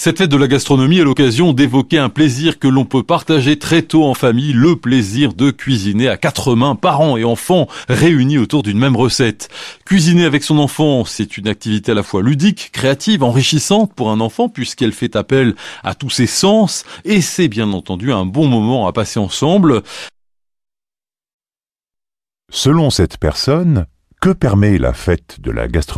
Cette fête de la gastronomie est l'occasion d'évoquer un plaisir que l'on peut partager très tôt en famille, le plaisir de cuisiner à quatre mains, parents et enfants réunis autour d'une même recette. Cuisiner avec son enfant, c'est une activité à la fois ludique, créative, enrichissante pour un enfant puisqu'elle fait appel à tous ses sens et c'est bien entendu un bon moment à passer ensemble. Selon cette personne, que permet la fête de la gastronomie ?